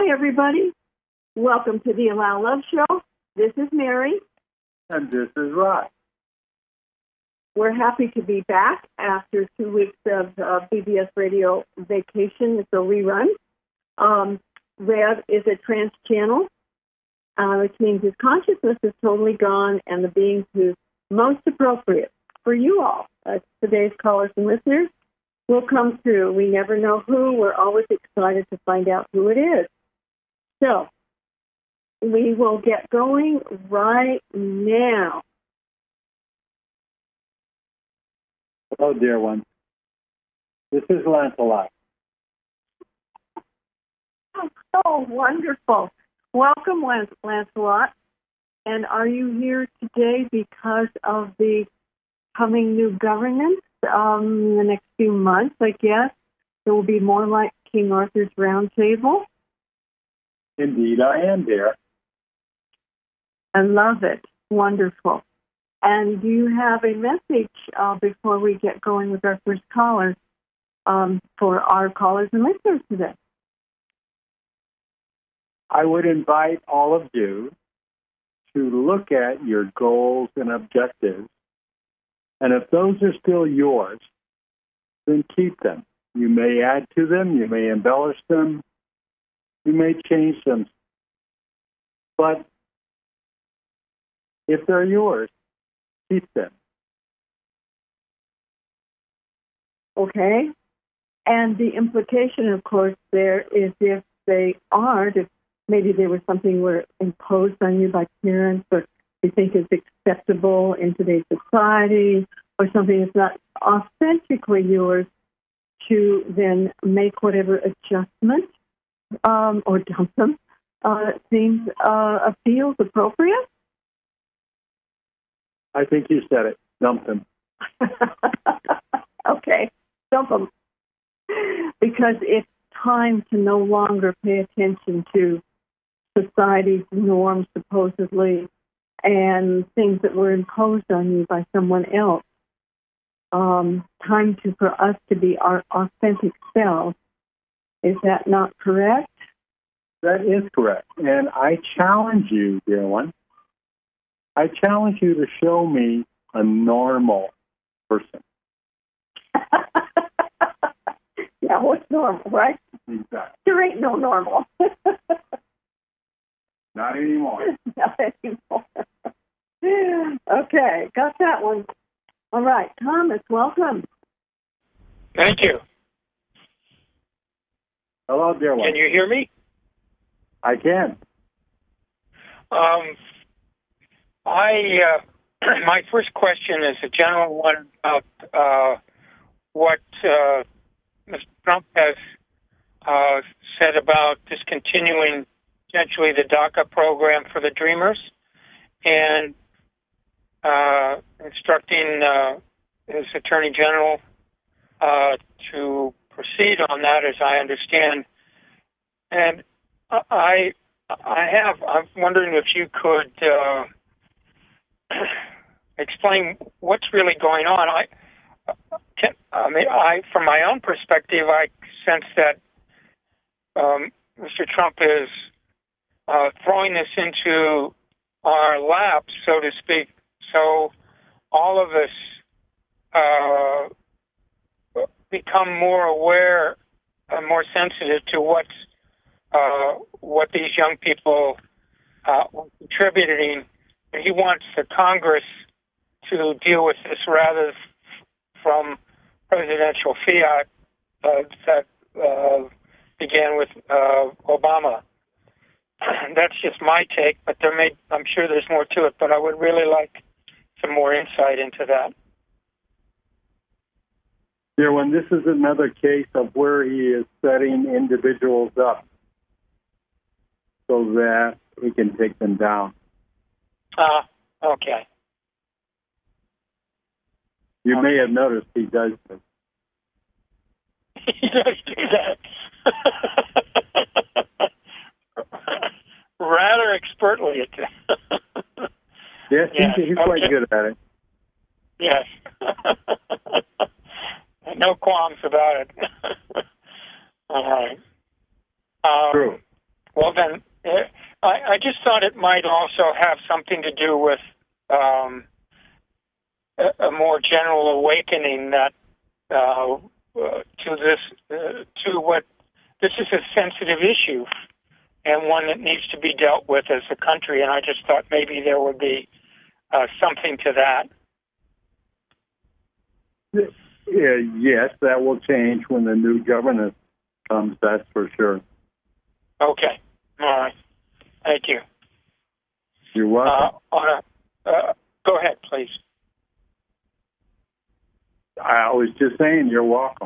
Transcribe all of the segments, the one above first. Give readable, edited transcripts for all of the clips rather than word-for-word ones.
Hi, everybody. Welcome to the Allow Love Show. This is Mary. And this is Rod. We're happy to be back after 2 weeks of BBS Radio vacation. It's a rerun. Rev is a trance channel, which means his consciousness is totally gone and the being who's most appropriate for you all, today's callers and listeners, will come through. We never know who. We're always excited to find out who it is. So, we will get going right now. Hello, dear one. This is Lancelot. Oh, wonderful. Welcome, Lancelot. And are you here today because of the coming new government in the next few months, I guess? It will be more like King Arthur's Round Table. Indeed, I am, dear. I love it. Wonderful. And do you have a message before we get going with our first caller for our callers and listeners today? I would invite all of you to look at your goals and objectives. And if those are still yours, then keep them. You may add to them, you may embellish them, you may change them. But if they're yours, keep them. Okay. And the implication, of course, there is if they aren't, if maybe there was something were imposed on you by parents or you think is acceptable in today's society or something that's not authentically yours, to then make whatever adjustment or dump them seems feels appropriate. I think you said it. Dump them. Okay, dump them. Because it's time to no longer pay attention to society's norms, supposedly, and things that were imposed on you by someone else. Time for us to be our authentic selves. Is that not correct? That is correct. And I challenge you, dear one, I challenge you to show me a normal person. Yeah, what's normal, right? Exactly. There ain't no normal. Not anymore. Not anymore. Okay, got that one. All right, Thomas, welcome. Thank you. Hello, dear one. Can you hear me? I can. My first question is a general one about what Mr. Trump has said about discontinuing potentially the DACA program for the Dreamers and instructing his Attorney General to proceed on that, as I understand. And I'm wondering if you could explain what's really going on. From my own perspective, I sense that Mr. Trump is throwing this into our laps, so to speak, so all of us become more aware and more sensitive to what these young people are contributing. He wants the Congress to deal with this rather from presidential fiat that began with Obama. That's just my take, but I'm sure there's more to it, but I would really like some more insight into that. Dear one, this is another case of where he is setting individuals up so that he can take them down. Okay. You may have noticed he does this. He does do that. Rather expertly. Yes, he's quite good at it. Yes. No qualms about it. All right. True. Well, then, I just thought it might also have something to do with a more general awakening that to this, to what this is a sensitive issue and one that needs to be dealt with as a country. And I just thought maybe there would be something to that. Yes, that will change when the new government comes, that's for sure. Okay. All right. Thank you. You're welcome. Go ahead, please. I was just saying you're welcome.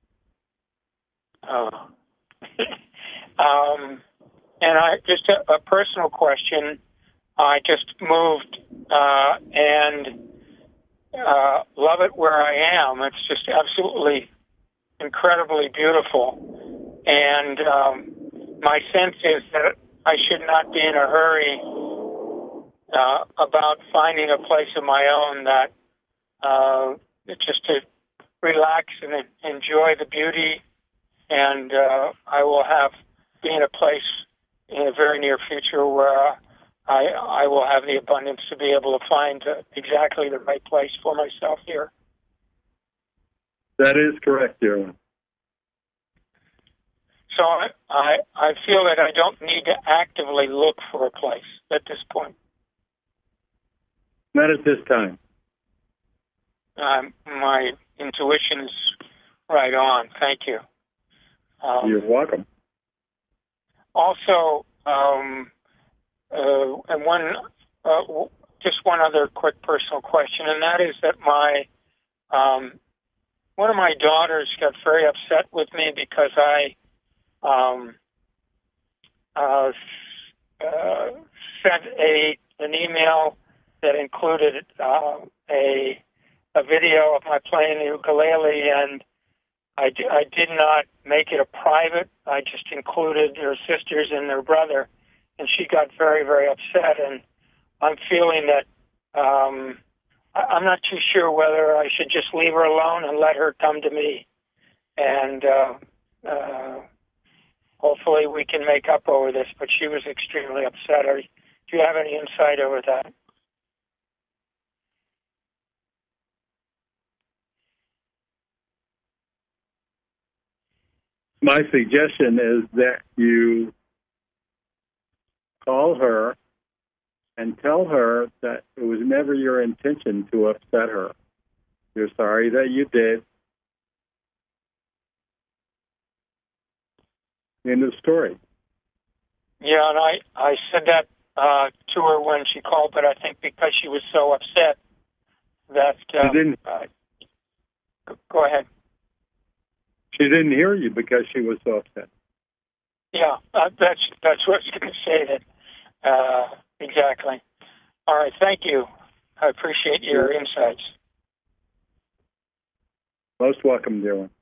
And I just a personal question. I just moved and love it where I am. It's just absolutely incredibly beautiful. And my sense is that I should not be in a hurry about finding a place of my own that just to relax and enjoy the beauty. And I will be in a place in the very near future where I will have the abundance to be able to find exactly the right place for myself here. That is correct, Darren. So I feel that I don't need to actively look for a place at this point. Not at this time. My intuition is right on. Thank you. You're welcome. Also, and just one other quick personal question, and that is that one of my daughters got very upset with me because I sent an email that included a video of my playing the ukulele, and I did not make it a private. I just included her sisters and their brother, and she got very, very upset. And I'm feeling that I'm not too sure whether I should just leave her alone and let her come to me. And hopefully we can make up over this, but she was extremely upset. Do you have any insight over that? My suggestion is that you call her and tell her that it was never your intention to upset her. You're sorry that you did. End of story. Yeah, and I said that to her when she called, but I think because she was so upset that... go ahead. She didn't hear you because she was so upset. Yeah, that's what I was going to say. That exactly. All right, thank you. I appreciate your insights. Most welcome, dear one.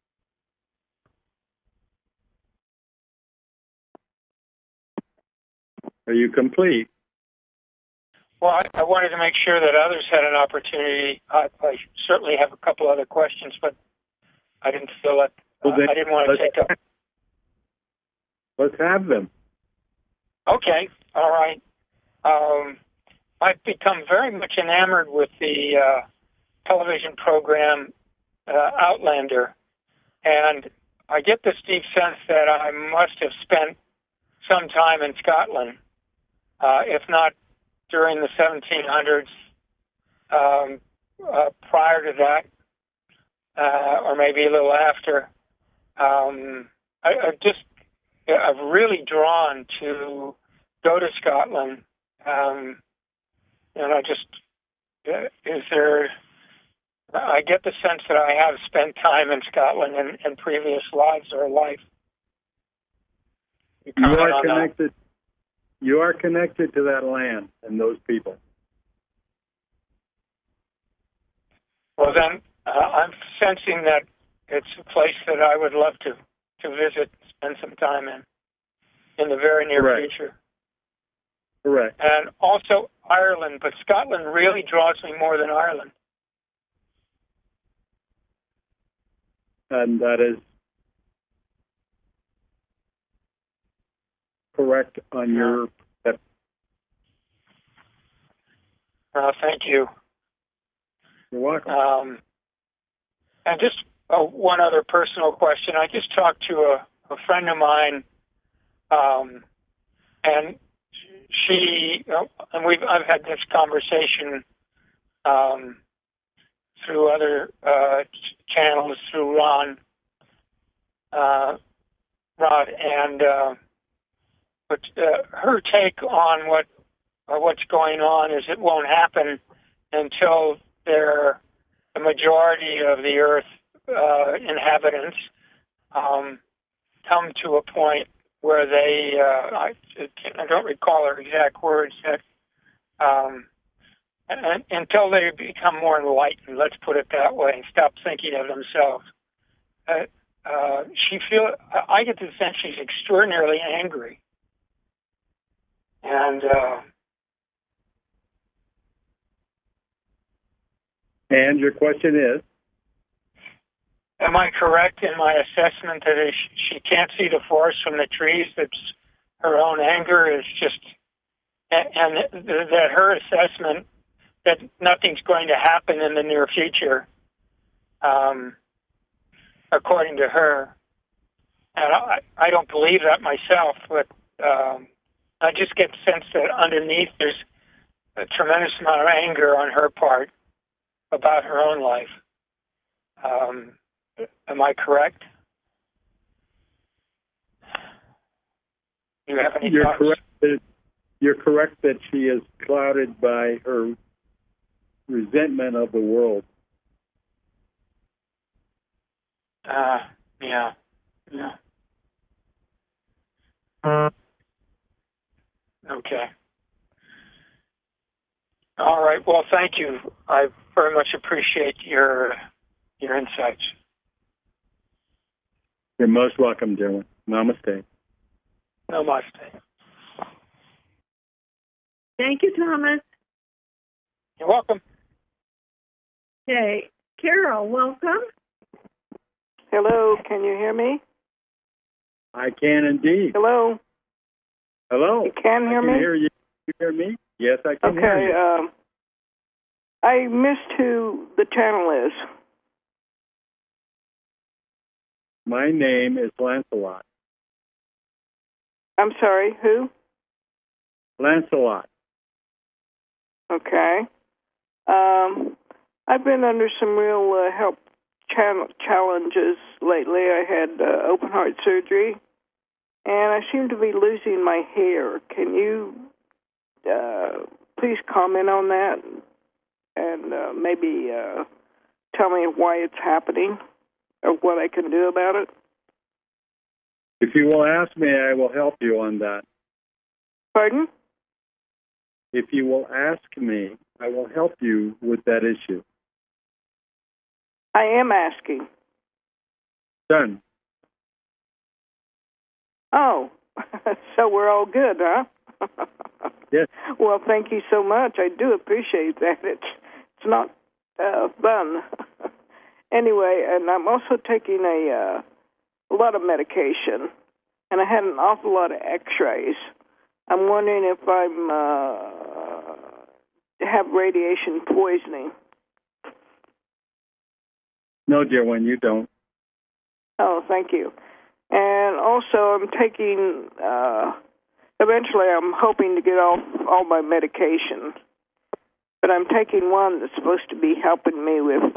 Are you complete? Well, I wanted to make sure that others had an opportunity. I certainly have a couple other questions, but I didn't feel that I didn't want to take up. Let's have them. Okay, all right. I've become very much enamored with the television program Outlander, and I get this deep sense that I must have spent some time in Scotland, if not during the 1700s, prior to that, or maybe a little after. I've really drawn to go to Scotland, and I get the sense that I have spent time in Scotland in previous lives or life. You are connected to that land and those people. Well, then I'm sensing that it's a place that I would love to visit, spend some time in the very near future. Correct. And also Ireland, but Scotland really draws me more than Ireland. And that is correct on your. Thank you. You're welcome. And just one other personal question. I just talked to a friend of mine, and I've had this conversation through other channels, through Rod, and but her take on what's going on is it won't happen until the majority of the Earth inhabitants come to a point where they, I don't recall her exact words, that until they become more enlightened, let's put it that way, and stop thinking of themselves. I get the sense she's extraordinarily angry. And your question is? Am I correct in my assessment that she can't see the forest from the trees? That her own anger is just, and that her assessment that nothing's going to happen in the near future, according to her. And I don't believe that myself, but I just get the sense that underneath there's a tremendous amount of anger on her part about her own life. Am I correct? Do you have any thoughts? You're correct that she is clouded by her resentment of the world. Yeah. Okay. All right. Well, thank you. I very much appreciate your insights. You're most welcome, dear one. Namaste. Namaste. Thank you, Thomas. You're welcome. Okay. Carol, welcome. Hello, can you hear me? I can indeed. Hello? Hello. You can hear me? I can hear you. You hear me? Yes, I can hear you. Okay, I missed who the channel is. My name is Lancelot. I'm sorry, who? Lancelot. Okay. I've been under some real health challenges lately. I had open heart surgery, and I seem to be losing my hair. Can you please comment on that and maybe tell me why it's happening or what I can do about it? If you will ask me, I will help you on that. Pardon? If you will ask me, I will help you with that issue. I am asking. Done. Oh, so we're all good, huh? Yes. Well, thank you so much. I do appreciate that. It's not fun. Anyway, and I'm also taking a lot of medication, and I had an awful lot of X-rays. I'm wondering if I'm have radiation poisoning. No, dear one, you don't. Oh, thank you. And also, I'm taking. Eventually, I'm hoping to get off all my medication, but I'm taking one that's supposed to be helping me with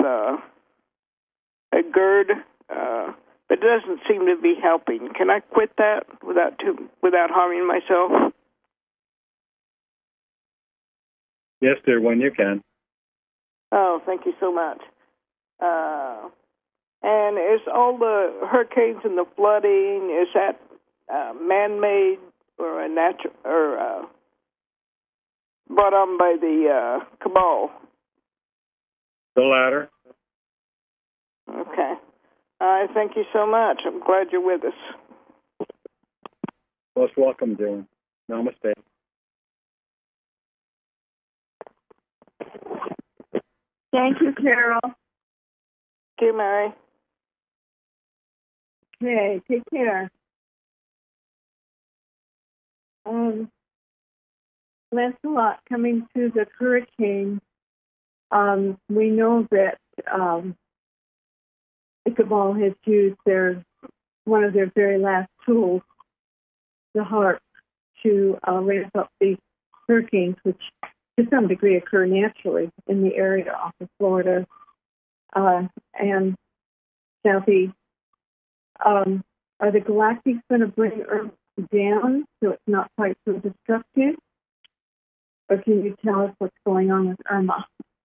a GERD, but it doesn't seem to be helping. Can I quit that without harming myself? Yes, dear one, you can. Oh, thank you so much. And is all the hurricanes and the flooding, is that man-made or a natural, or brought on by the cabal? The latter. Okay. Thank you so much. I'm glad you're with us. Most welcome, dear one. Namaste. Thank you, Carol. Thank you, Mary. Okay, take care. Lancelot, coming to the hurricane, we know that Ichabod has used one of their very last tools, the harp, to ramp up the hurricanes, which to some degree occur naturally in the area off of Florida and southeast. Are the galactics going to bring Earth down so it's not quite so destructive? Or can you tell us what's going on with Irma?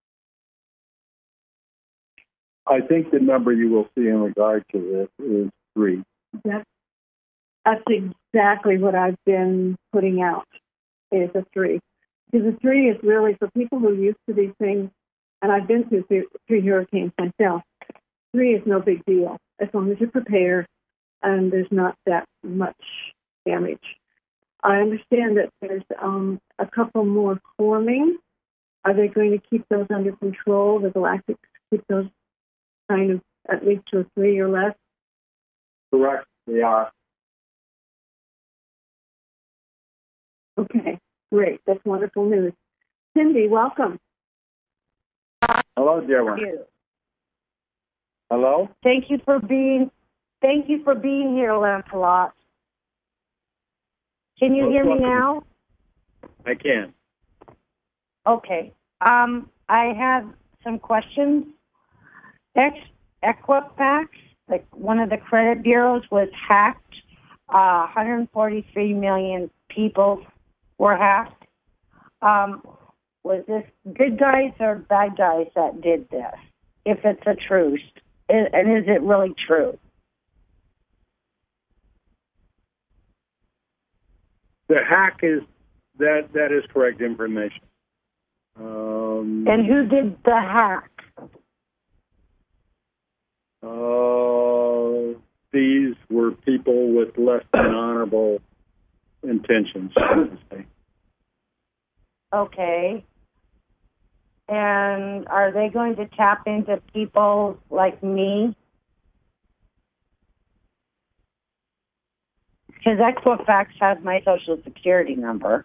I think the number you will see in regard to this is 3. That's exactly what I've been putting out, is a 3. Because a 3 is really for people who are used to these things, and I've been through 3 hurricanes myself. 3 is no big deal, as long as you're prepared and there's not that much damage. I understand that there's a couple more forming. Are they going to keep those under control, the galactics, keep those kind of at least to a 3 or less? Correct, they are. Okay, great. That's wonderful news. Cindy, welcome. Hello, dear one. Thank you. Hello? Thank you for being here, Lancelot. Can you hear me now? I can. Okay. I have some questions. Equifax, like one of the credit bureaus, was hacked. 143 million people were hacked. Was this good guys or bad guys that did this? If it's a truth, and is it really true? The hack is that is correct information. And who did the hack? These were people with less than honorable intentions, I would say. Okay. And are they going to tap into people like me? Because Equifax has my Social Security number.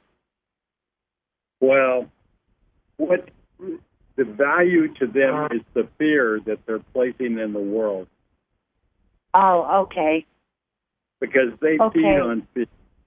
Well, what the value to them is the fear that they're placing in the world. Oh, okay. Because they feed on fear.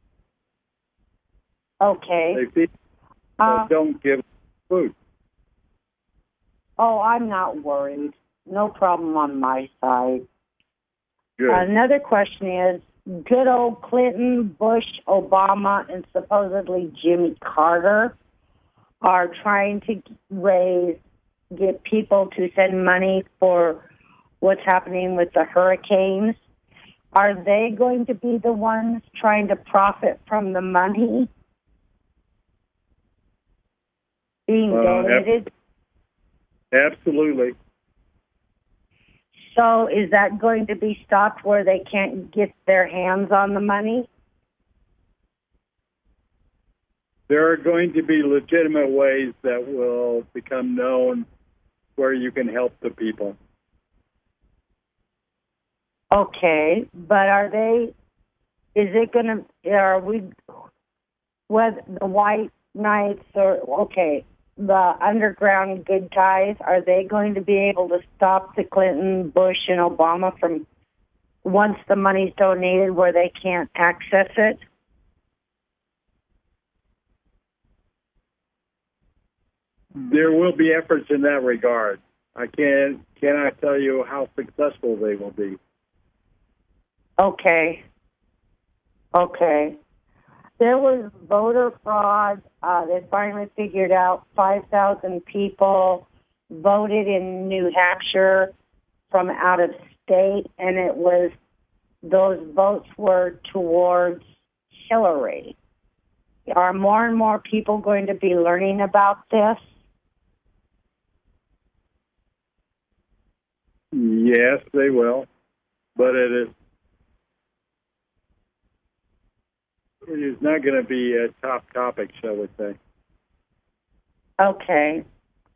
Okay. They feed. They don't give food. Oh, I'm not worried. No problem on my side. Good. Another question is, good old Clinton, Bush, Obama, and supposedly Jimmy Carter are trying to get people to send money for what's happening with the hurricanes. Are they going to be the ones trying to profit from the money being donated? Absolutely. So is that going to be stopped where they can't get their hands on the money? There are going to be legitimate ways that will become known where you can help the people. Okay, but are whether the white knights the underground good guys, are they going to be able to stop the Clinton, Bush, and Obama from, once the money's donated, where they can't access it? There will be efforts in that regard. I cannot tell you how successful they will be. Okay. There was voter fraud. They finally figured out 5,000 people voted in New Hampshire from out of state, and those votes were towards Hillary. Are more and more people going to be learning about this? Yes, they will, but it is not going to be a top topic, shall we say. Okay.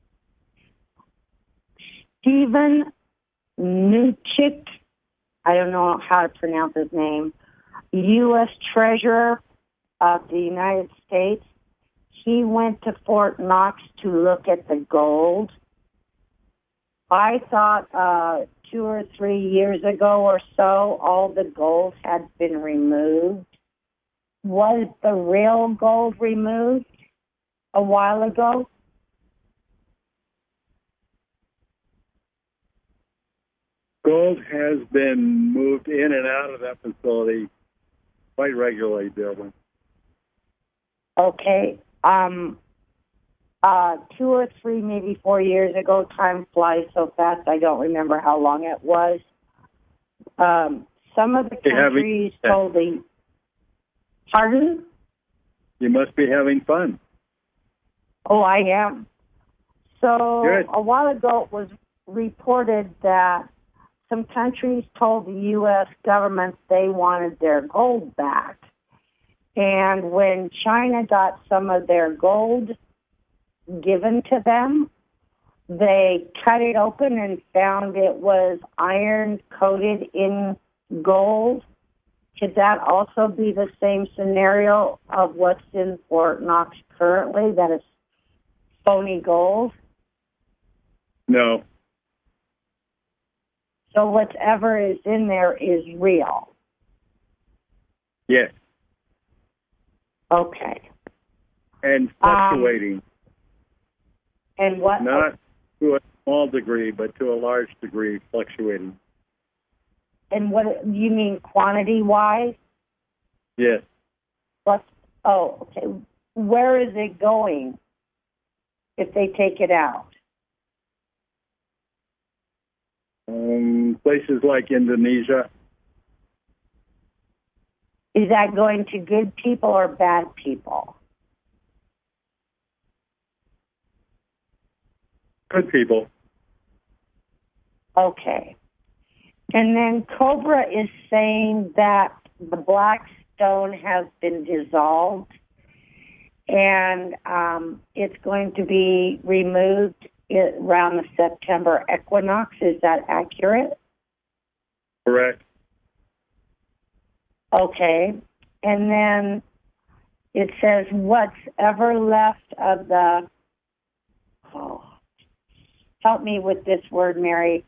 Stephen Mnuchin, I don't know how to pronounce his name, U.S. Treasurer, of the United States, he went to Fort Knox to look at the gold. I thought 2 or 3 years ago or so, all the gold had been removed. Was the real gold removed a while ago? Gold has been moved in and out of that facility quite regularly, Dylan. Okay. 2 or 3, maybe 4 years ago, time flies so fast, I don't remember how long it was. Some of the countries told the... Pardon? You must be having fun. Oh, I am. So Good. A while ago it was reported that some countries told the U.S. government they wanted their gold back. And when China got some of their gold given to them, they cut it open and found it was iron coated in gold. Could that also be the same scenario of what's in Fort Knox currently, that it's phony gold? No. So whatever is in there is real? Yes. Okay. And fluctuating. And what? Not to a small degree, but to a large degree, fluctuating. And what you mean quantity-wise? Yes. Okay. Where is it going if they take it out? Places like Indonesia. Is that going to good people or bad people? Good people. Okay. And then Cobra is saying that the black stone has been dissolved and it's going to be removed around the September equinox. Is that accurate? Correct. Okay. And then it says what's ever left of the, help me with this word, Mary,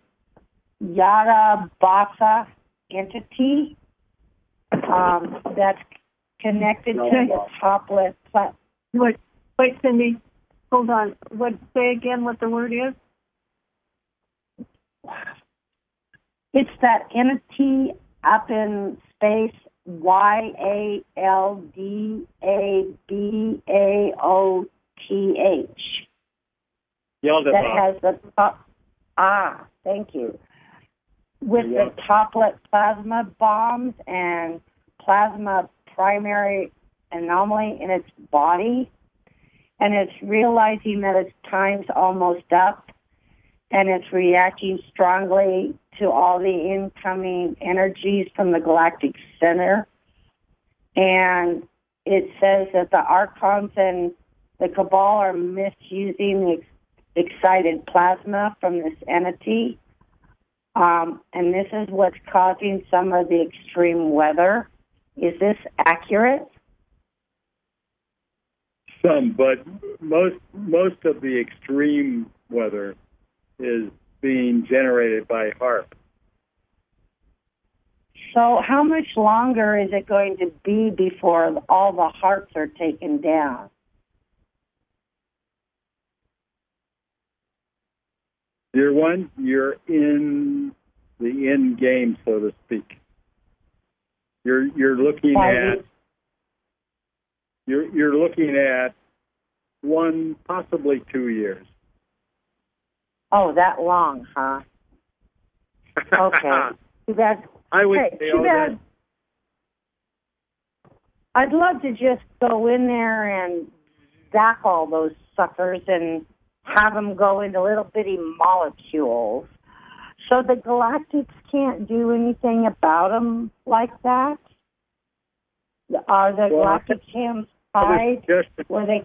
Yarabasa entity that's connected to the toplet. Wait, Cindy, hold on. Say again what the word is? It's that entity up in space, YALDABAOTH. That has the thank you. With the toplet plasma bombs and plasma primary anomaly in its body, and it's realizing that its time's almost up, and it's reacting strongly to all the incoming energies from the galactic center. And it says that the Archons and the Cabal are misusing the excited plasma from this entity. And this is what's causing some of the extreme weather. Is this accurate? Some, but most of the extreme weather is being generated by HAARP. So how much longer is it going to be before all the HAARPs are taken down? Year one, you're in the end game, so to speak. You're looking at 1, possibly 2 years. Oh, that long, huh? Okay. Too bad. I would say too bad. I'd love to just go in there and zap all those suckers and have them go into little bitty molecules. So the galactics can't do anything about them like that? Are the galactic hams tied where they...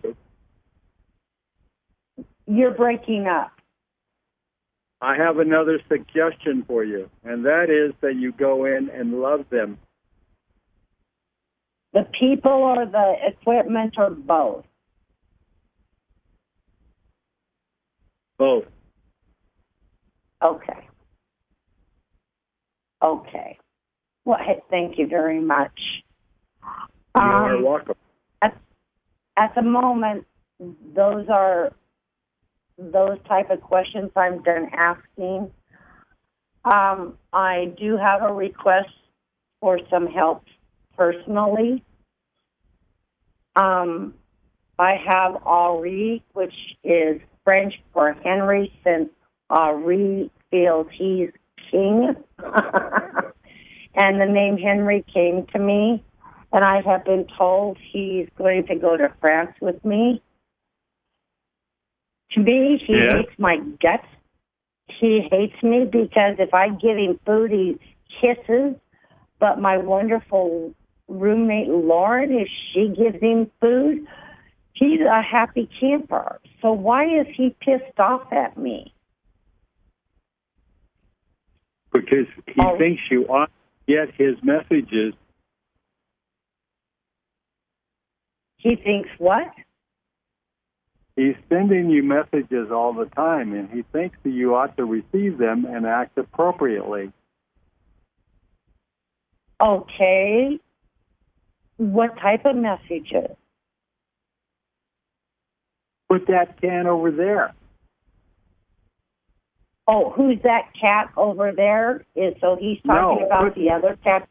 You're breaking up. I have another suggestion for you, and that is that you go in and love them. The people or the equipment or both? Both. Okay. Okay. Well, hey, thank you very much. You are welcome. At the moment, those are those type of questions I'm done asking. I do have a request for some help personally. I have Henri, which is French for Henry, since Henri feels he's king. And the name Henry came to me, and I have been told he's going to go to France with me. To me, he hates my guts. He hates me because if I give him food, he hisses. But my wonderful roommate, Lauren, if she gives him food, he's a happy camper. So why is he pissed off at me? Because he thinks you ought to get his messages. He thinks what? He's sending you messages all the time, and he thinks that you ought to receive them and act appropriately. Okay. What type of messages? Put that can over there. Oh, who's that cat over there? So he's talking about the other cat?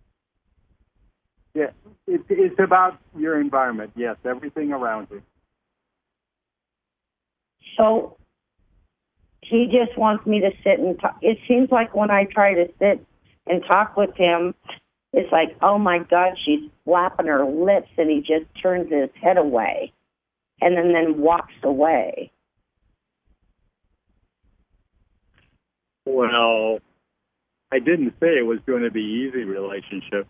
Yeah, it's about your environment, yes, everything around you. So he just wants me to sit and talk. It seems like when I try to sit and talk with him, it's like, oh, my God, she's flapping her lips, and he just turns his head away and then walks away. Well, I didn't say it was going to be an easy relationship.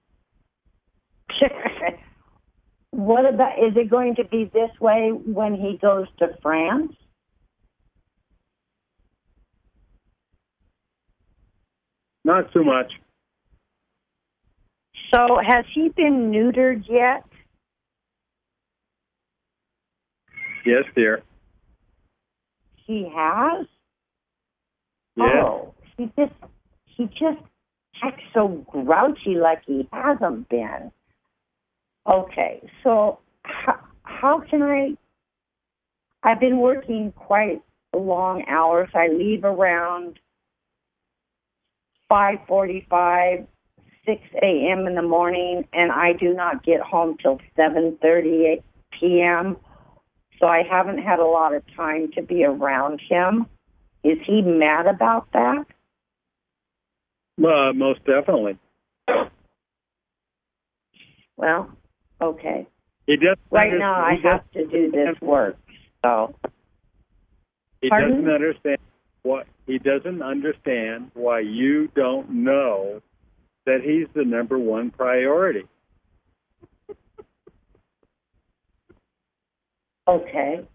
What about, is it going to be this way when he goes to France? Not so much. So has he been neutered yet? Yes, dear. He has? Yeah. Oh, he just acts so grouchy like he hasn't been. Okay, so how can I've been working quite long hours. I leave around 5:45, 6 a.m. in the morning, and I do not get home till 7:30 p.m., so I haven't had a lot of time to be around him. Is he mad about that? Most definitely. Well, okay. He doesn't right now, I have to do this work, so. He doesn't understand why you don't know that he's the number one priority. Okay.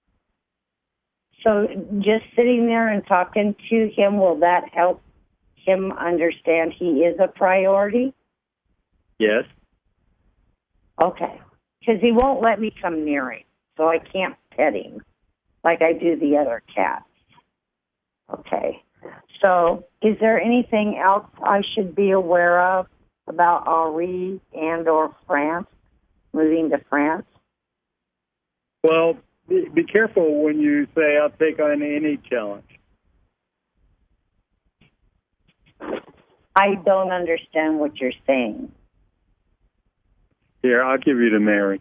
So just sitting there and talking to him, will that help him understand he is a priority? Yes. Okay. Because he won't let me come near him, so I can't pet him like I do the other cats. Okay. So is there anything else I should be aware of about Henri and or France, moving to France? Well, be careful when you say, I'll take on any challenge. I don't understand what you're saying. Here, I'll give you to Mary.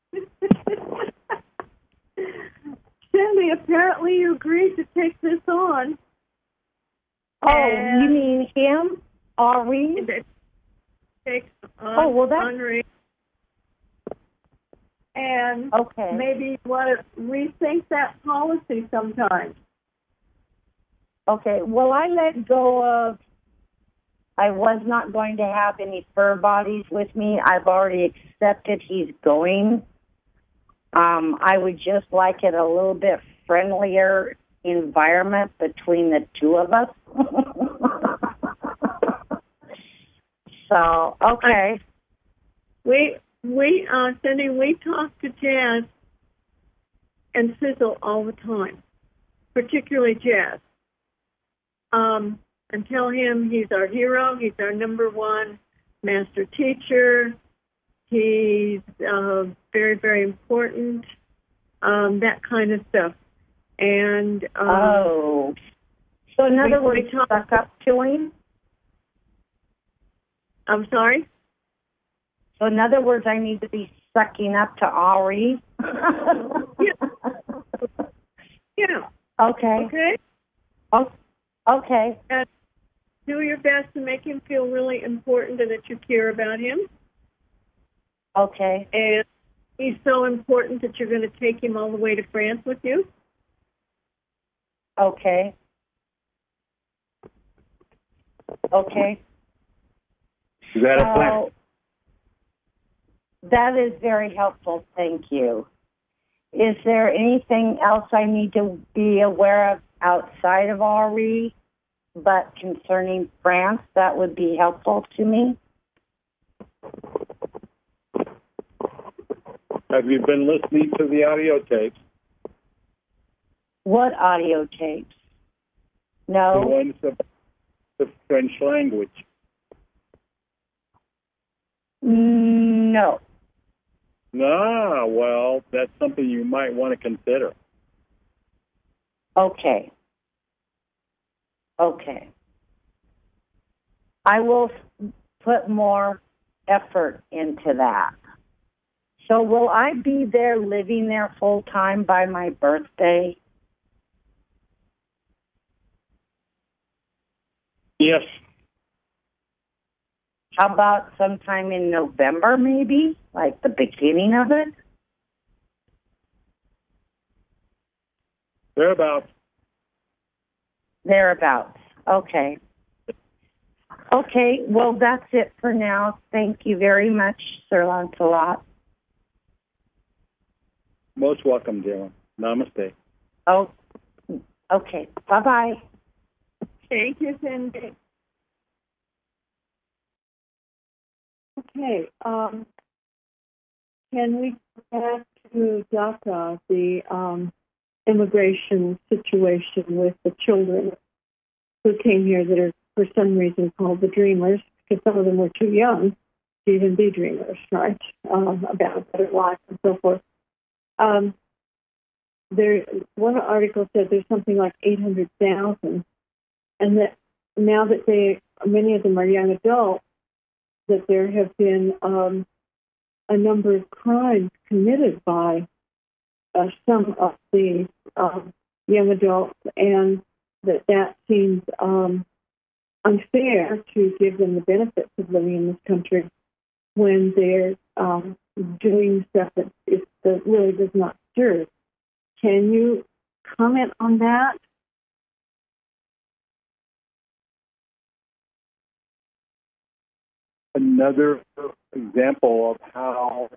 Cindy, apparently you agreed to take this on. Oh, you mean him? Henri? Takes on Henri. And maybe you want to rethink that policy sometime. Okay, well, I let go of, I was not going to have any fur bodies with me. I've already accepted he's going. I would just like it a little bit friendlier environment between the two of us. So, okay. Cindy, we talk to Jazz and Sizzle all the time, particularly Jazz. And tell him he's our hero. He's our number one master teacher. He's very, very important. That kind of stuff. And so in other words, suck up to him. I'm sorry. So in other words, I need to be sucking up to Ari. Yeah. Okay. Okay. Oh, okay. And do your best to make him feel really important and that you care about him. Okay. And he's so important that you're going to take him all the way to France with you. Okay. Okay. Is that a plan? That is very helpful. Thank you. Is there anything else I need to be aware of outside of RE, but concerning France, that would be helpful to me? Have you been listening to the audio tapes? What audio tapes? The No. ones about the French language. No. Ah, well, that's something you might want to consider. Okay. Okay. I will put more effort into that. So will I be there, living there full time by my birthday? Yes. How about sometime in November, maybe? Like the beginning of it? Thereabouts. Thereabouts. Okay. Okay, well, that's it for now. Thank you very much, Sir Lancelot. Most welcome, Dylan. Namaste. Oh, okay. Bye-bye. Thank you, Cindy. Okay. Can we go back to Dhaka, the immigration situation with the children who came here that are, for some reason, called the Dreamers, because some of them were too young to even be dreamers, right, about a better life and so forth. One article said there's something like 800,000, and that now that many of them are young adults, that there have been a number of crimes committed by some of the young adults, and that seems unfair to give them the benefits of living in this country when they're doing stuff that really does not serve. Can you comment on that? Another example of how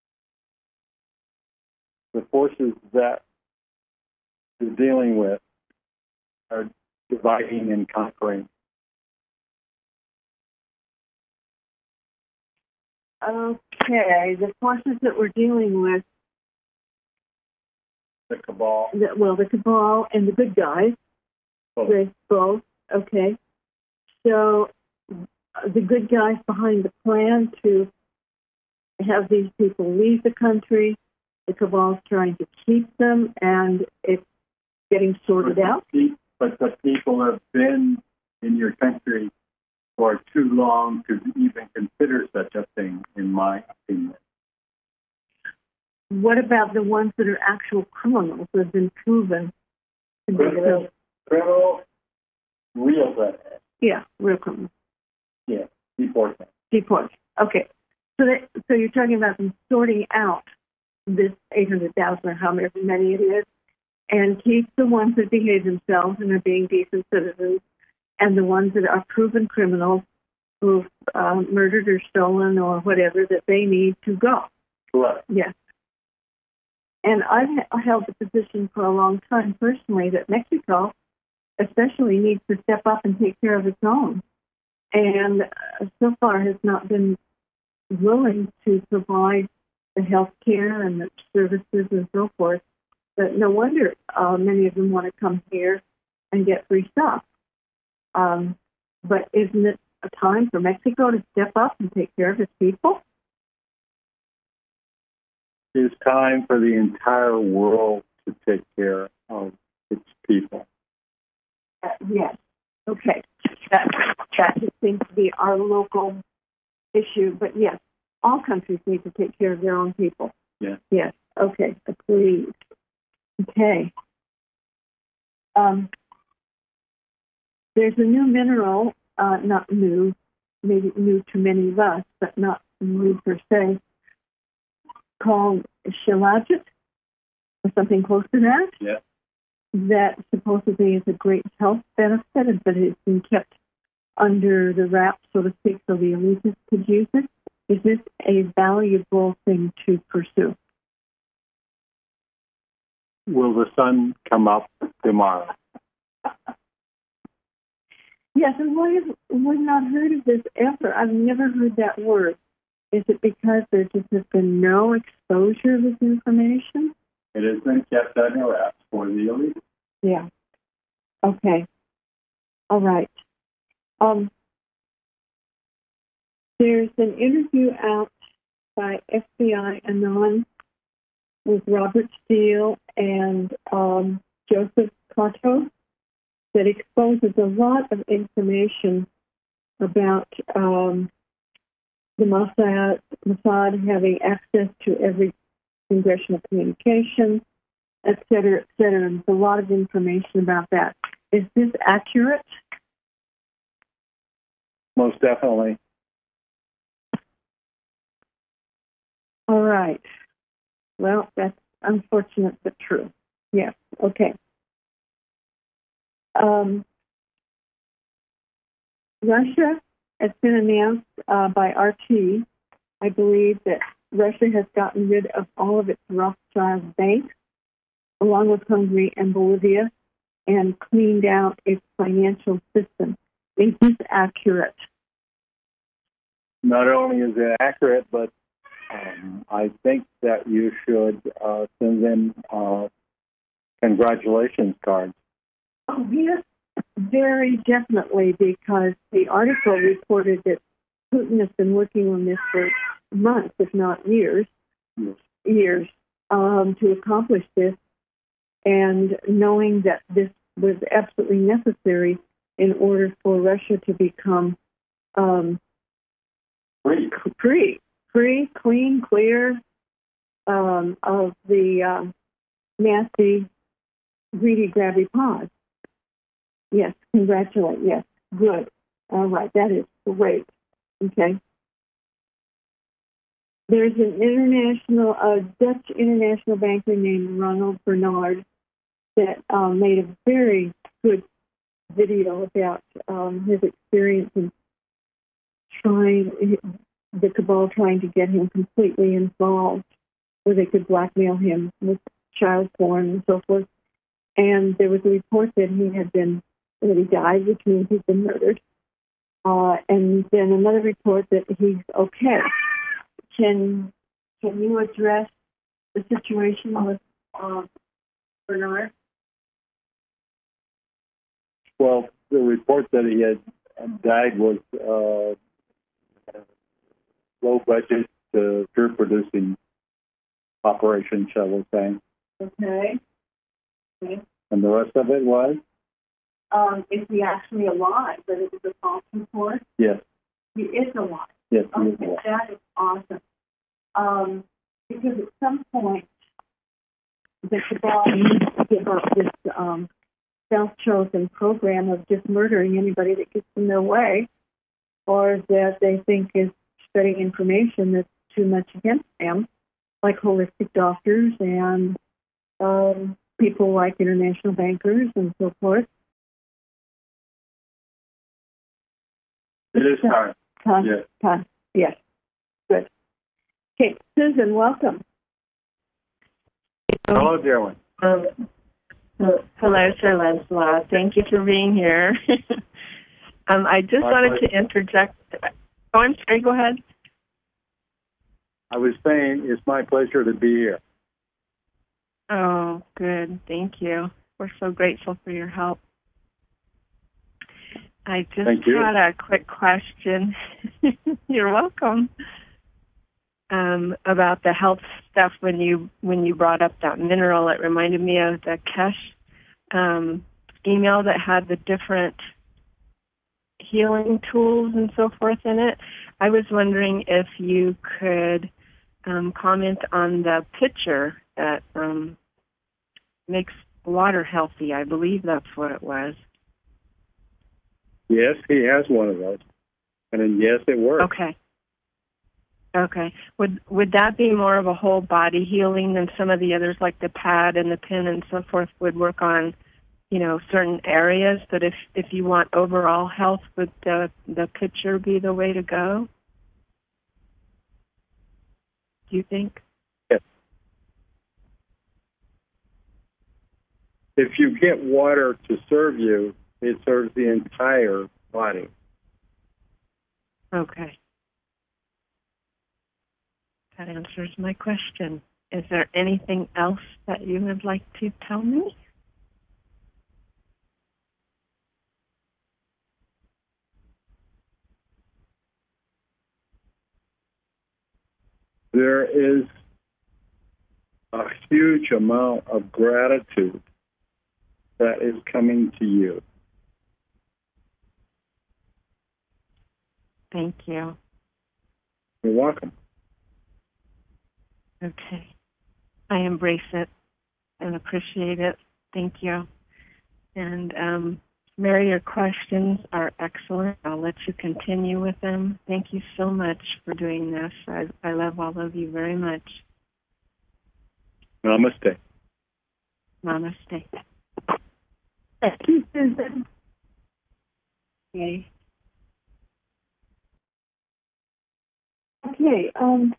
the forces that we're dealing with are dividing and conquering. Okay, the forces that we're dealing with, The cabal. the cabal and the good guys, both. Okay, so the good guys behind the plan to have these people leave the country, the cabal's trying to keep them, and it's getting sorted out. But the people have been in your country for too long to even consider such a thing, in my opinion. What about the ones that are actual criminals that have been proven to be Criminal, real bad. Yeah, real criminals. Yeah, deport them. Deport. Okay. So you're talking about them sorting out this 800,000 or however many it is, and keep the ones that behave themselves and are being decent citizens, and the ones that are proven criminals who've murdered or stolen or whatever, that they need to go. Correct. Yes. And I've held the position for a long time personally that Mexico especially needs to step up and take care of its own. And so far has not been willing to provide the health care and the services and so forth. But no wonder many of them want to come here and get free stuff. But isn't it a time for Mexico to step up and take care of its people? It's time for the entire world to take care of its people. Yes. Okay. That just seems to be our local issue. But yes, all countries need to take care of their own people. Yeah. Yes. Okay. Agreed. Okay. There's a new mineral, not new, maybe new to many of us, but not new per se, called shilajit, or something close to that. Yeah. That supposedly is a great health benefit, but it's been kept under the wrap, so to speak, so the elitists could use it. Is this a valuable thing to pursue? Will the sun come up tomorrow? Yes, and why have we not heard of this ever? I've never heard that word. Is it because there just has been no exposure of this information? It has been kept under wraps for the elite. Yeah. Okay. All right. There's an interview out by FBI Anon with Robert Steele and Joseph Kato that exposes a lot of information about the Mossad having access to every congressional communication, et cetera, et cetera. And there's a lot of information about that. Is this accurate? Most definitely. All right. Well, that's unfortunate but true. Yes. Okay. Russia has been announced by RT. I believe that Russia has gotten rid of all of its Rothschild banks, along with Hungary and Bolivia, and cleaned out its financial system. Is this accurate? Not only is it accurate, but I think that you should send them congratulations cards. Oh, yes, very definitely, because the article reported that Putin has been working on this for months, if not years, to accomplish this, and knowing that this was absolutely necessary in order for Russia to become free, clean, clear of the nasty, greedy, grabby paws. Yes, congratulate. Yes, good. All right, that is great. Okay. There's an Dutch international banker named Ronald Bernard that made a very good video about his experience in the cabal trying to get him completely involved, where they could blackmail him with child porn and so forth. And there was a report that he died, which means he's been murdered. And then another report that he's okay. Can you address the situation with Bernard? Well, the report that he had died was low budget, pure producing operation, shall we say. Okay. And the rest of it was? Is he actually alive? But it was a false report? Yes. He is alive. Yes, he is okay, alive. that is awesome. Because at some point, the cabal needs to give up this self-chosen program of just murdering anybody that gets in their way, or that they think is spreading information that's too much against them, like holistic doctors and people like international bankers and so forth. It is time. Yes. Time. Yes. Good. Okay, Susan, welcome. Hello, dear one. Hello, Sir Lancelot. Thank you for being here. I just wanted to interject. Oh, I'm sorry. Go ahead. I was saying it's my pleasure to be here. Oh, good. Thank you. We're so grateful for your help. I just had a quick question. You're welcome. About the health stuff when you brought up that mineral, it reminded me of the Kesh email that had the different healing tools and so forth in it. I was wondering if you could comment on the pitcher that makes water healthy. I believe that's what it was. Yes, he has one of those. And then, yes, it works. Okay. Would that be more of a whole body healing than some of the others, like the pad and the pin and so forth, would work on, certain areas? But if you want overall health, would the pitcher be the way to go? Do you think? Yes. If you get water to serve you, it serves the entire body. Okay. That answers my question. Is there anything else that you would like to tell me? There is a huge amount of gratitude that is coming to you. Thank you. You're welcome. Okay. I embrace it and appreciate it. Thank you. And Mary, your questions are excellent. I'll let you continue with them. Thank you so much for doing this. I love all of you very much. Namaste. Namaste. Thank you, Susan. Okay. Okay,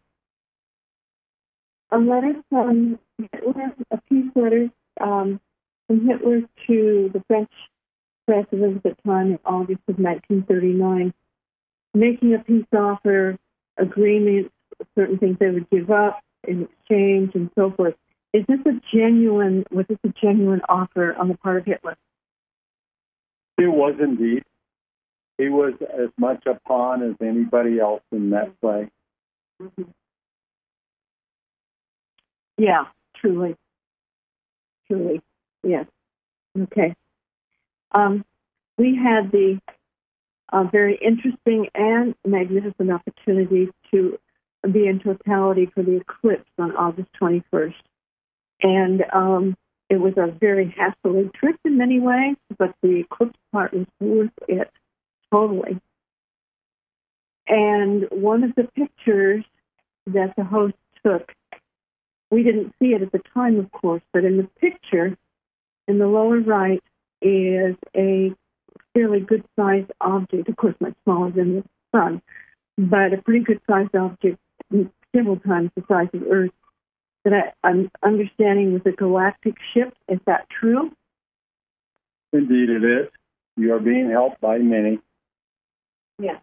a letter from Hitler, a peace letter from Hitler to the French president at the time in August of 1939, making a peace offer, agreements, certain things they would give up in exchange, and so forth. Was this a genuine offer on the part of Hitler? It was indeed. He was as much a pawn as anybody else in that play. Mm-hmm. Yeah, truly. Yes. Okay. We had the very interesting and magnificent opportunity to be in totality for the eclipse on August 21st. And it was a very hassle trip in many ways, but the eclipse part was worth it totally. And one of the pictures that the host took, we didn't see it at the time, of course, but in the picture, in the lower right, is a fairly good-sized object, of course much smaller than the sun, but a pretty good-sized object, several times the size of Earth, that I'm understanding was a galactic ship. Is that true? Indeed it is. You are being helped by many. Yes.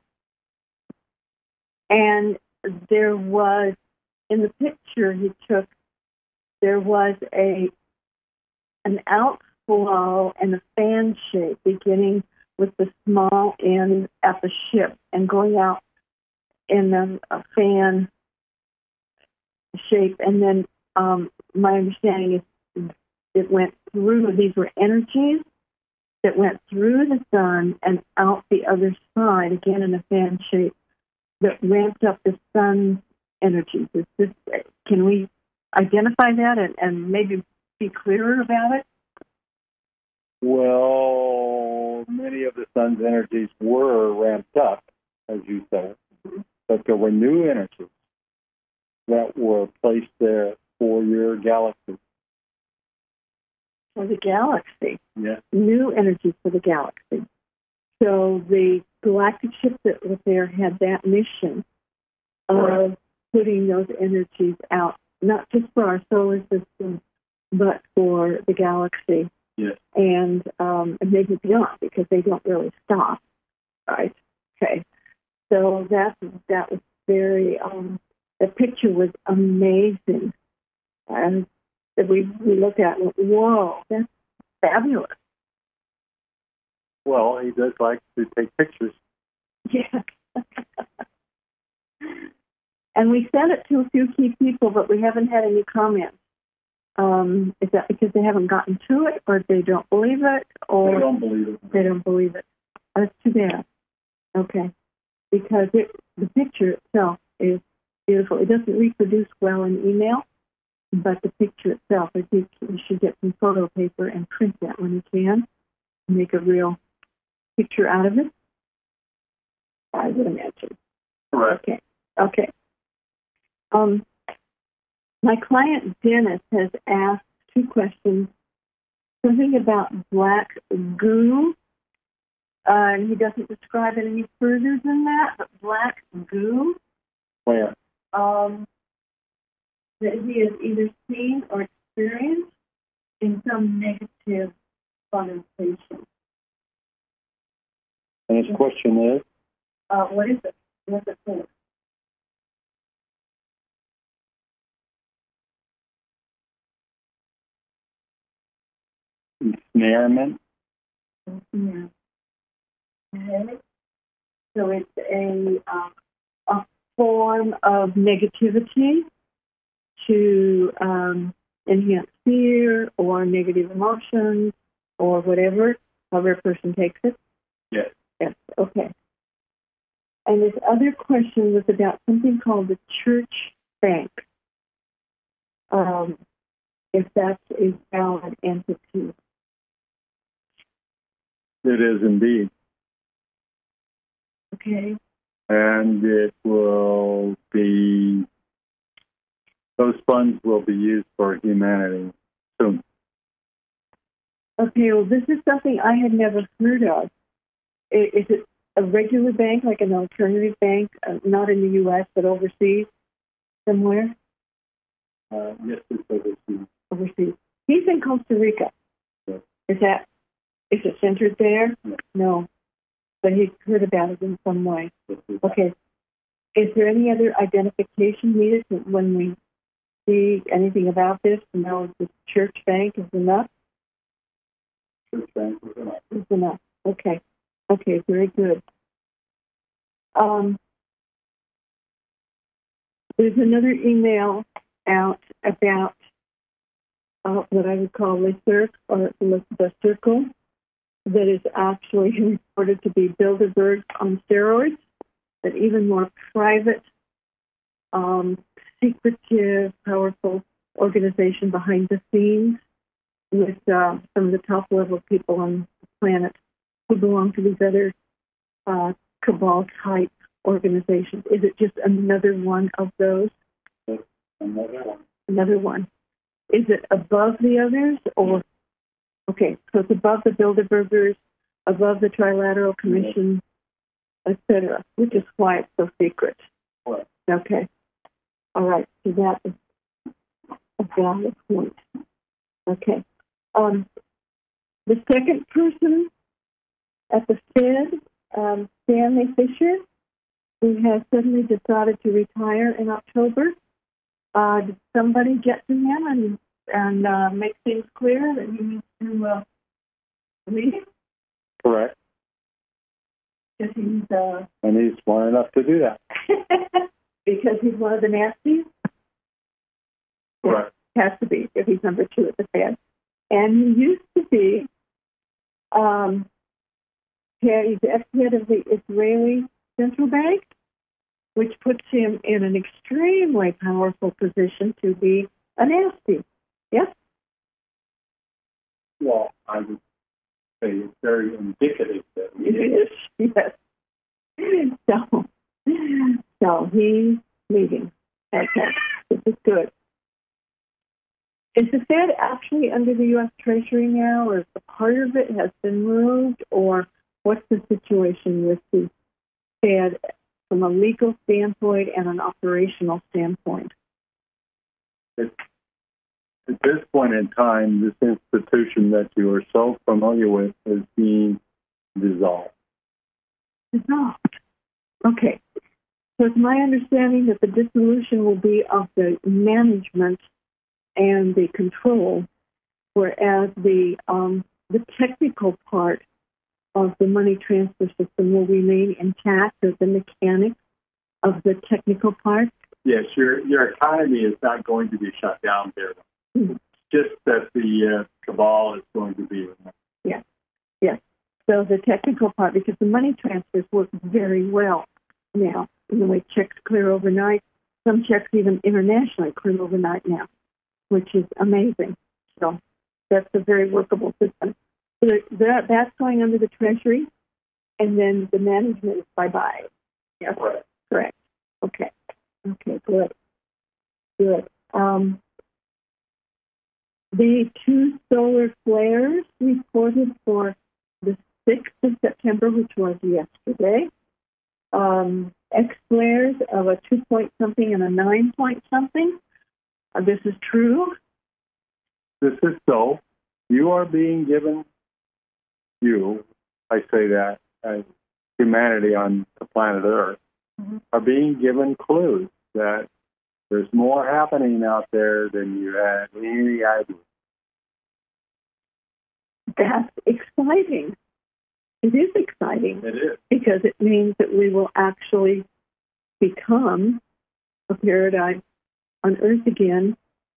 And there was, in the picture he took, there was an outflow and a fan shape beginning with the small end at the ship and going out in a fan shape. And then my understanding is it went through, these were energies that went through the sun and out the other side, again in a fan shape, that ramped up the sun's energies. Can we identify that and maybe be clearer about it? Well, many of the sun's energies were ramped up, as you said, but there were new energies that were placed there for your galaxy. For the galaxy? Yes. New energies for the galaxy. So the galactic ship that was there had that mission of putting those energies out, not just for our solar system, but for the galaxy. Yes. And maybe beyond, because they don't really stop, right? Okay. So that was very the picture was amazing. And we looked at it and went, whoa, that's fabulous. Well, he does like to take pictures. Yeah. And we sent it to a few key people, but we haven't had any comments. Is that because they haven't gotten to it, or they don't believe it, or They don't believe it. They don't believe it. That's too bad. Okay, because the picture itself is beautiful. It doesn't reproduce well in email, but the picture itself, I think you should get some photo paper and print that when you can, make a real picture out of it. I would imagine. Correct. Okay. My client Dennis has asked 2 questions. Something about black goo. He doesn't describe it any further than that, but black goo. Where? That he has either seen or experienced in some negative connotation. And his question is? What is it? What's it for? Ensnarement. Yeah. Okay. So it's a form of negativity to enhance fear or negative emotions or whatever, however a person takes it. Yes. Yes. Okay. And this other question was about something called the church bank. If that's a valid entity. It is indeed. Okay. And it will be, those funds will be used for humanity soon. Okay, well, this is something I had never heard of. Is it a regular bank, like an alternative bank, not in the U.S., but overseas somewhere? Yes, it's overseas. Overseas. He's in Costa Rica. Yes. Is it centered there? Yes. No. But he's heard about it in some way. Yes, Okay. Is there any other identification needed when we see anything about this to know the church bank is enough? Church bank is enough. Is enough. Okay. Okay, very good. There's another email out about what I would call the circle that is actually reported to be Bilderberg on steroids, but even more private, secretive, powerful organization behind the scenes with some of the top level people on the planet who belong to these other cabal type organizations. Is it just another one of those? Yes, another one. Another one. Is it above the others, or okay? So it's above the Bilderbergers, above the Trilateral Commission, etc. Which is why it's so secret. What? Okay. All right. So that is a valid point. Okay. The second person at the Fed, Stanley Fisher, who has suddenly decided to retire in October. Did somebody get to him and make things clear that he needs to leave? Correct. Because he's and he's smart enough to do that. because he's one of the nasties. Correct. Has to be if he's number 2 at the Fed. And he used to be he's ex-head of the Israeli Central Bank, which puts him in an extremely powerful position to be a nasty. Yes? Well, I would say it's very indicative that It is, yes. So he's leaving. Okay, this is good. Is the Fed actually under the U.S. Treasury now, or is a part of it has been moved, or what's the situation with the Fed from a legal standpoint and an operational standpoint? At this point in time, this institution that you are so familiar with is being dissolved. Dissolved. Okay. So it's my understanding that the dissolution will be of the management and the control, whereas the technical part of the money transfer system will remain intact, or the mechanics of the technical part. Yes, your economy is not going to be shut down there. Mm-hmm. Just that the cabal is going to be. Yes, yes. So the technical part, because the money transfers work very well now, in the way checks clear overnight. Some checks even internationally clear overnight now, which is amazing. So that's a very workable system. So that's going under the Treasury, and then the management is bye-bye. Yes, correct. Okay, good. The 2 solar flares reported for the 6th of September, which was yesterday. X flares of a 2-point-something and a 9-point-something. This is true. This is so. You are being given, I say that, as humanity on the planet Earth, are being given clues that there's more happening out there than you had any idea. That's exciting. It is exciting. It is. Because it means that we will actually become a paradigm on Earth again,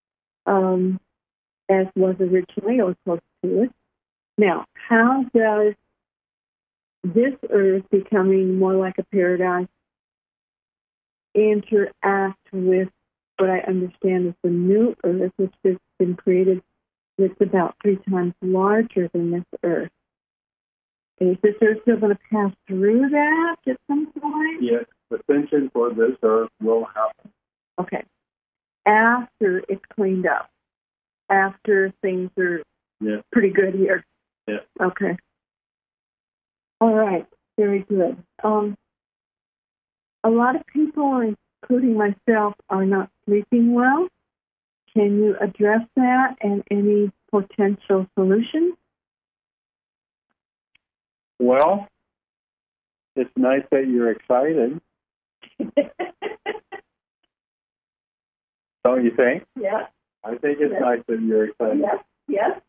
as was originally, or close to it. Now, how does this Earth becoming more like a paradise interact with what I understand is the new Earth, which has been created, that's about 3 times larger than this Earth? Is this Earth still going to pass through that at some point? Yes, ascension for this Earth will happen. Okay. After it's cleaned up. After things are pretty good here. Yeah. Okay. All right. Very good. A lot of people, including myself, are not sleeping well. Can you address that and any potential solutions? Well, it's nice that you're excited. Don't you think? Yeah. I think it's nice that you're excited. Yes. Yes.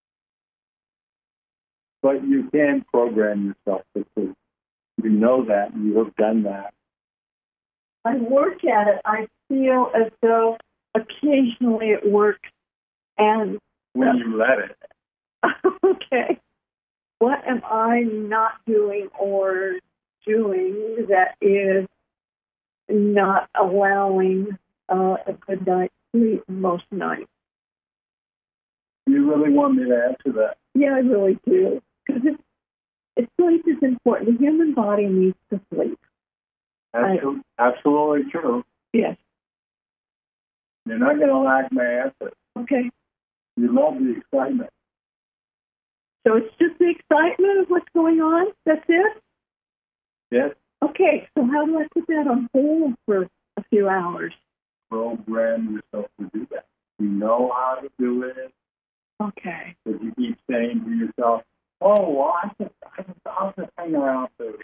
But you can program yourself to sleep. You know that. You have done that. I work at it. I feel as though occasionally it works. And when you let it. Okay. What am I not doing or doing that is not allowing a good night's sleep most nights? You really want me to answer that? Yeah, I really do. Because sleep is important. The human body needs to sleep. Absolutely true. Yes. You're not going to lack my answer. Okay. You love the excitement. So it's just the excitement of what's going on? That's it? Yes. Okay, so how do I put that on hold for a few hours? Program yourself to do that. You know how to do it. Okay. But you keep saying to yourself, oh, well, I'll just hang around too.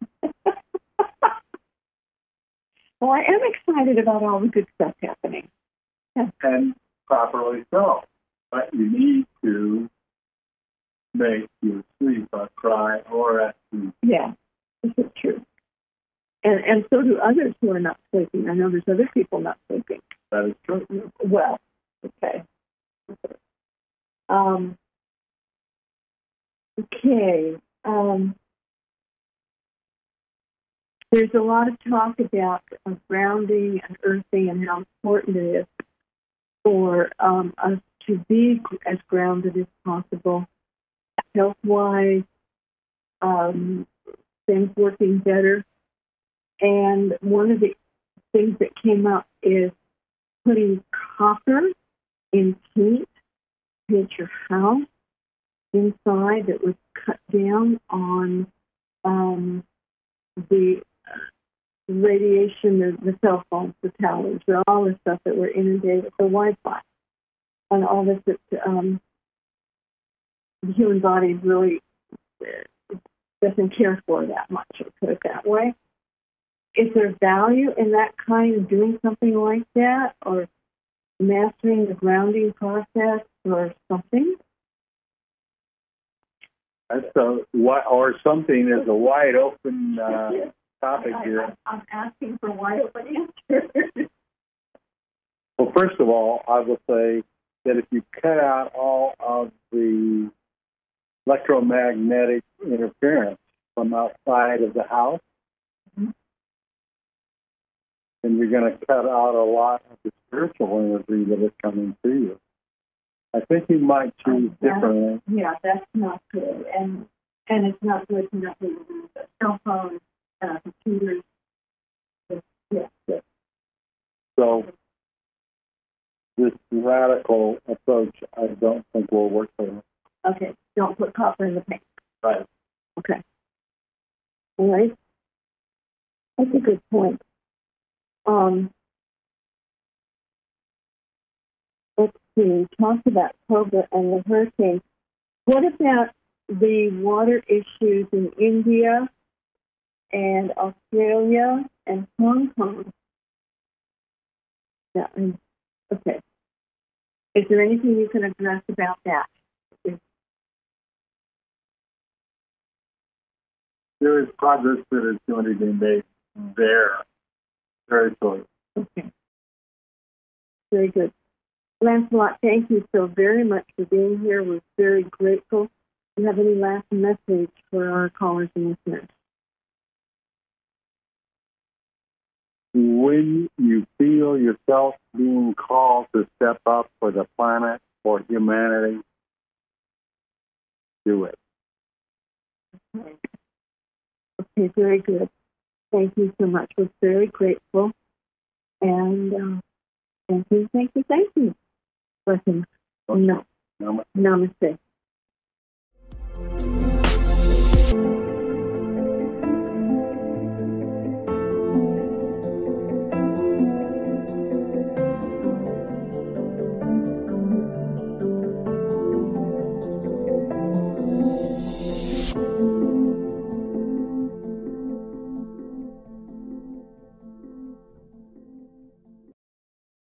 Well, I am excited about all the good stuff happening. Yeah. And properly so. But you need to make your sleep a priority. Yeah, this is true. And so do others who are not sleeping. I know there's other people not sleeping. That is true. Well, okay. Okay. There's a lot of talk about grounding and earthing and how important it is for us to be as grounded as possible, health-wise, things working better. And one of the things that came up is putting copper in paint your house inside that would cut down on the radiation, the cell phones, the towers, all the stuff that we're inundated with, the Wi-Fi, and all this that the human body really doesn't care for that much, I'll put it that way. is there value in that kind of doing something like that, or mastering the grounding process or something? Or something is a wide open topic here. I'm asking for wide open answers. Well, first of all, I will say that if you cut out all of the electromagnetic interference from outside of the house, then you're going to cut out a lot of the spiritual energy that is coming to you. I think you might choose differently. Yeah, that's not good. And it's not good to not be able to use a cell phone, computers. Yes. So this radical approach, I don't think will work for you. Okay, don't put copper in the paint. Right. Okay. All right. That's a good point. Let's see. Talk about Cobra and the hurricane. What about the water issues in India and Australia and Hong Kong? Yeah. Okay. Is there anything you can address about that? There is progress that is going to be made there very shortly. Okay. Very good. Lancelot, thank you so very much for being here. We're very grateful. Do you have any last message for our callers and listeners? When you feel yourself being called to step up for the planet, for humanity, do it. Okay, very good. Thank you so much. We're very grateful. And thank you. Blessings. No. Namaste.